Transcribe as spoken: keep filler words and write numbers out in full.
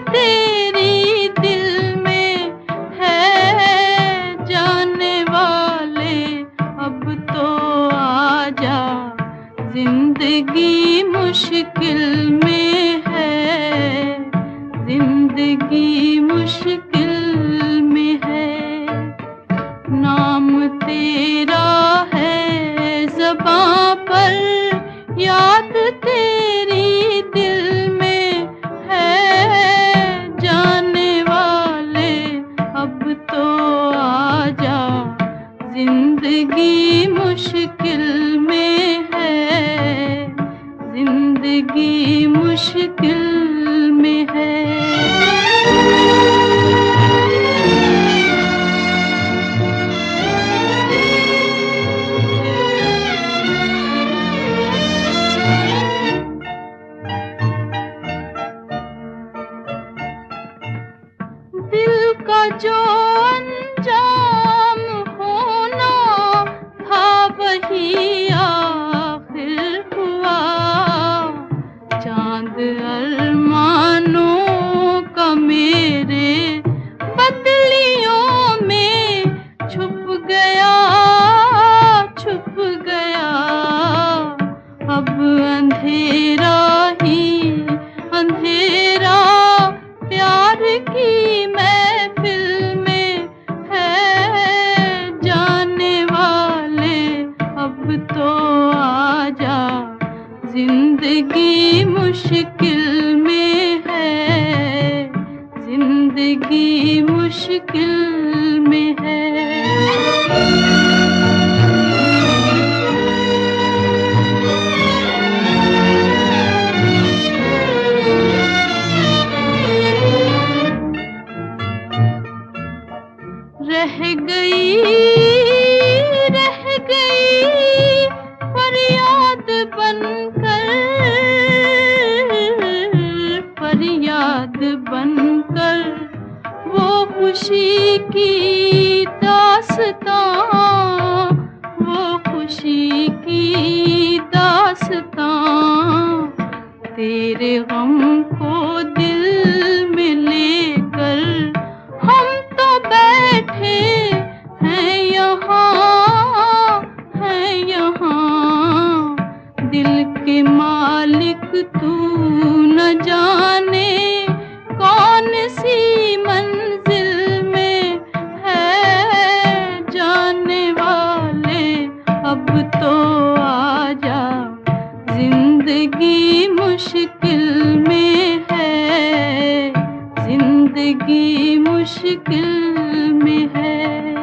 तेरी दिल में है जाने वाले, अब तो आजा, जिंदगी मुश्किल में है, जिंदगी मुश्किल में है। नाम तेरा है ज़बां पर, याद तेरी दिल में है जाने वाले, अब तो आजा, जिंदगी मुश्किल में है, जिंदगी मुश्किल में है। दिल का जो अंजाम होना था वही आखिर हुआ, चांद अरमानों का मेरे बदलियों में छुप गया, छुप गया। अब अंधेरा ही अंधेरा प्यार की महफिल में है जाने वाले, अब तो आजा, जिंदगी मुश्किल में है, जिंदगी मुश्किल में है। रह गई रह गई फरियाद बनकर, फरियाद बनकर वो खुशी की दास्तां, वो खुशी की दास्तां। तेरे गम को दिल में लेकर हम तो बैठे हैं यहाँ, हैं यहाँ। दिल के मालिक तू न जाने कौन सी मंजिल में है जाने वाले, अब तो आजा, जिंदगी मुश्किल में है, जिंदगी मुश्किल में है।